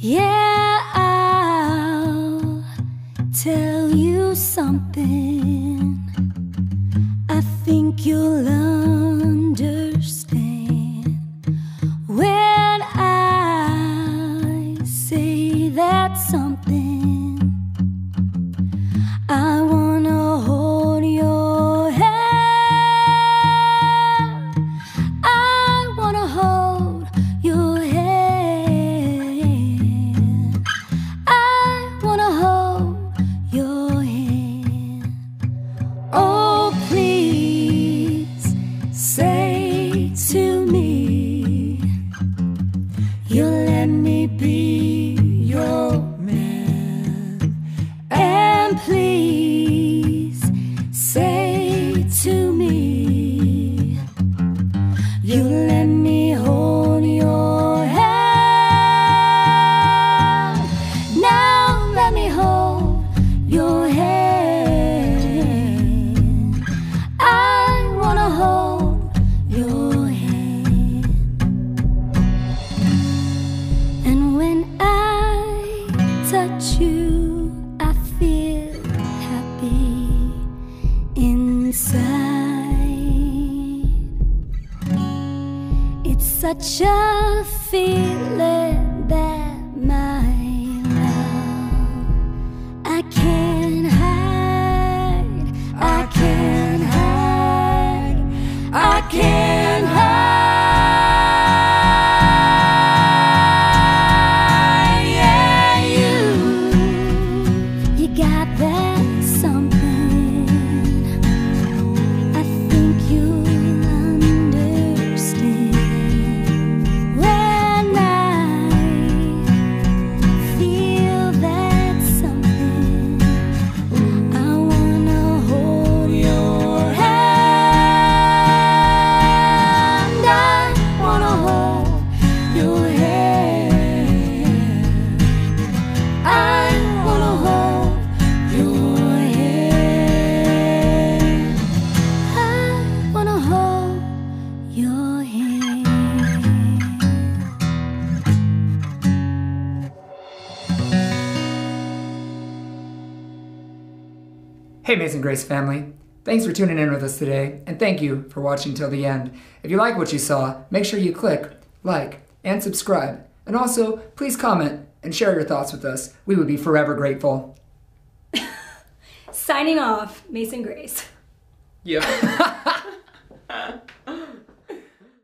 Yeah, I'll tell you something. I think you'll understand when I say that something. I wanna hold your hand. I wanna hold your hand. I wanna hold your hand. Oh, please say to me, you'll let me be your man. And please say to me, you let me hold your hand. Now let me hold your hand. I wanna hold your hand. And when I touch you, I feel happy inside. It's such a feeling that my love I can't hide. I can't hide. I can't hide. Yeah, you got that something. I think you'll understand when I feel that something. I wanna hold your hand. I wanna hold your hand. I wanna hold your hand. I wanna hold your hand. Hey Amazing Grace family, thanks for tuning in with us today, and thank you for watching till the end. If you like what you saw, make sure you click like and subscribe, and also please comment and share your thoughts with us. We would be forever grateful. Signing off, Mason Grace. Yeah.